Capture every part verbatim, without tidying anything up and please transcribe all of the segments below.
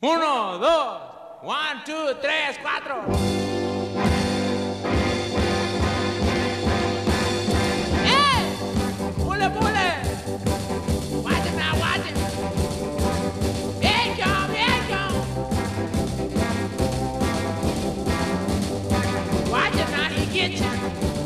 Uno, dos, one, two, tres, cuatro. ¡Eh! ¡Pule, pule! Watch it now, watch it. Here it come, here it come. Watch it now, he get you.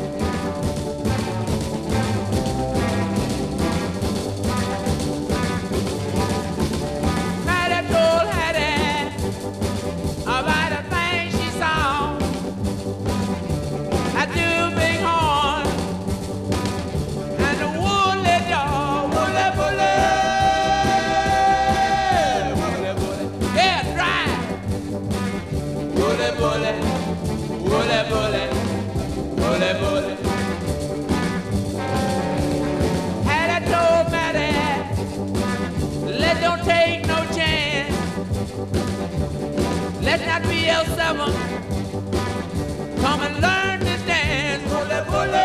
Let not be L seven. Come and learn to dance. Bully, bully.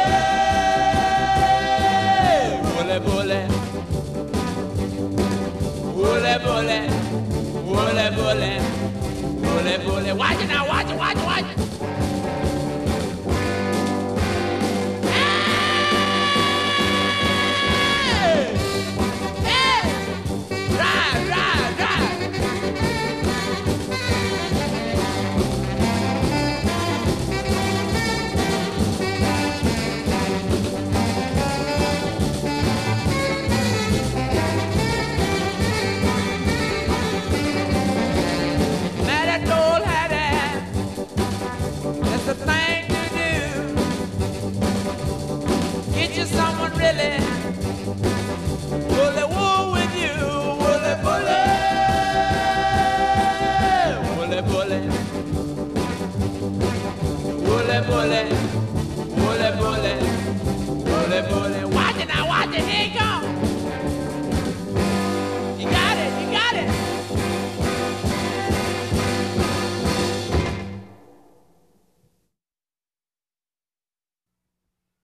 Bully, bully. Bully, bully. Bully, bully. Bully, bully. Watch it now, watch it, watch it, watch it. Bully,